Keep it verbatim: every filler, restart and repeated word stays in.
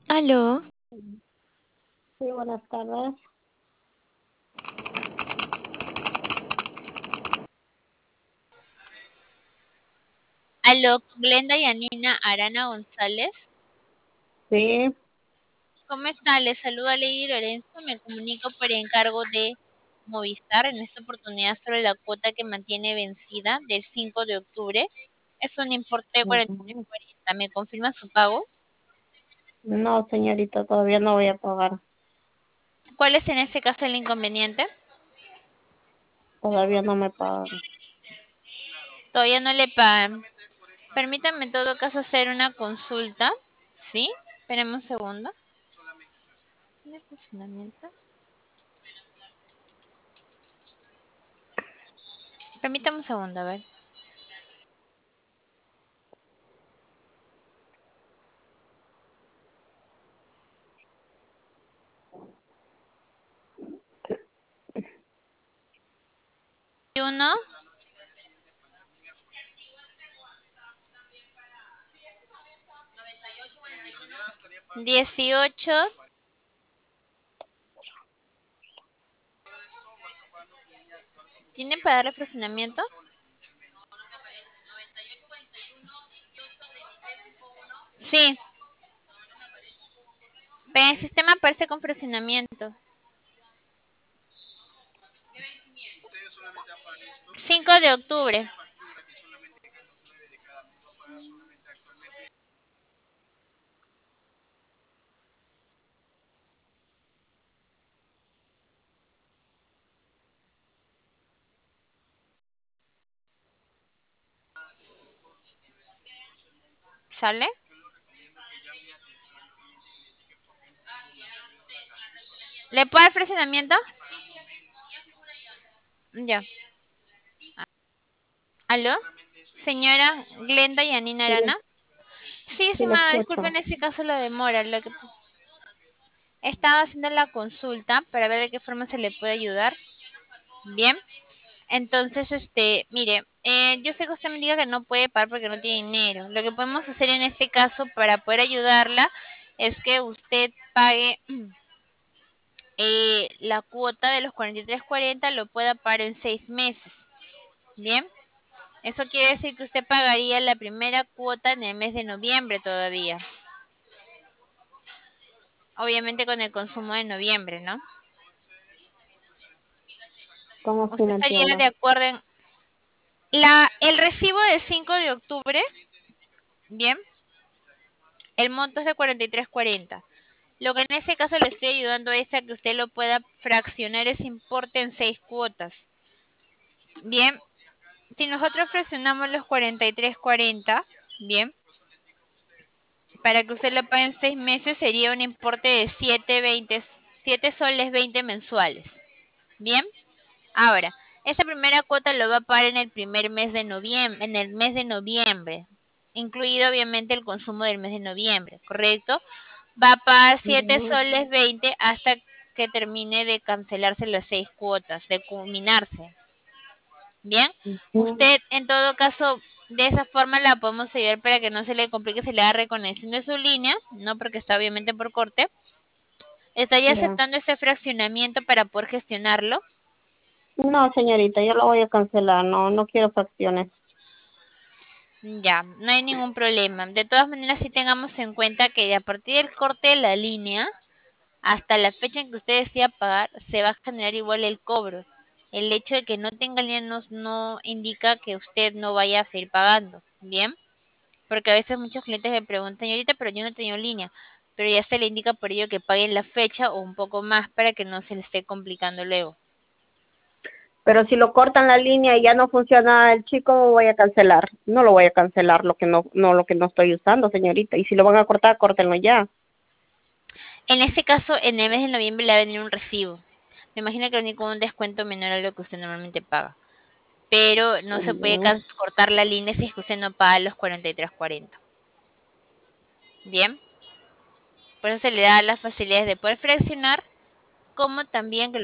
Aló, Sí, buenas tardes. Aló, Glenda Yanina Arana González. Sí, ¿Cómo está? Les saluda Lady Lorenzo. Me comunico por encargo de Movistar en esta oportunidad sobre la cuota que mantiene vencida del cinco de octubre. Es un importe de cuarenta y tres ujú. cuarenta. ¿Me confirma su pago? No, señorita, todavía no voy a pagar. ¿Cuál es en este caso el inconveniente? Todavía no me pagan. Todavía no le pagan. Permítame en todo caso hacer una consulta. ¿Sí? Espérame un segundo. ¿Tiene funcionamiento? Permítame un segundo, a ver. Uno, dieciocho. ¿Tiene para dar refrigeramiento? Sí, pero el sistema aparece con fraccionamiento. cinco de octubre. ¿Sale? ¿Le puedo dar fraccionamiento? Ya. ¿Aló? Señora Glenda Yanina Sí, le, Arana. Sí, sí le estimada, disculpe escucho. en ese caso la demora. Lo que estaba haciendo la consulta para ver de qué forma se le puede ayudar. Bien. Entonces, este, mire, eh, yo sé que usted me diga que no puede pagar porque no tiene dinero. Lo que podemos hacer en este caso para poder ayudarla es que usted pague eh, la cuota de los cuarenta y tres cuarenta, lo pueda pagar en seis meses. Bien, eso quiere decir que usted pagaría la primera cuota en el mes de noviembre todavía. Obviamente con el consumo de noviembre, ¿no? ¿Cómo si Usted no estaría de entiendo? acuerdo en la el recibo del cinco de octubre. Bien, el monto es de cuarenta y tres cuarenta. Lo que en ese caso le estoy ayudando es a que usted lo pueda fraccionar ese importe en seis cuotas. Bien, si nosotros fraccionamos los cuarenta y tres cuarenta, bien, para que usted lo pague en seis meses sería un importe de siete veinte, siete soles veinte mensuales. Bien, ahora, esa primera cuota lo va a pagar en el primer mes de noviembre, en el mes de noviembre, incluido obviamente el consumo del mes de noviembre, ¿correcto? Va a pagar siete Ujú, soles veinte hasta que termine de cancelarse las seis cuotas, de culminarse. Bien, ujú. usted en todo caso de esa forma la podemos ayudar para que no se le complique, se le haga reconexión de su línea, no porque está obviamente por corte. ¿Estaría Ya. aceptando ese fraccionamiento para poder gestionarlo? No, señorita, yo lo voy a cancelar. No, no quiero fracciones. Ya, no hay ningún problema. De todas maneras, sí tengamos en cuenta que a partir del corte de la línea, hasta la fecha en que usted decida pagar, se va a generar igual el cobro. El hecho de que no tenga línea no, no indica que usted no vaya a seguir pagando. Bien. Porque a veces muchos clientes me preguntan, señorita, pero yo no tengo línea. Pero ya se le indica por ello que paguen la fecha o un poco más para que no se le esté complicando luego. Pero si lo cortan la línea y ya no funciona el chico, voy a cancelar. No lo voy a cancelar lo que no, no lo que no estoy usando, señorita. Y si lo van a cortar, córtenlo ya. En este caso, en el mes de noviembre le va a venir un recibo. Me imagino que va a venir con un descuento menor a lo que usted normalmente paga. Pero no se puede Mm, can- cortar la línea si es que usted no paga los cuarenta y tres cuarenta. Bien. Por eso se le da las facilidades de poder fraccionar, como también que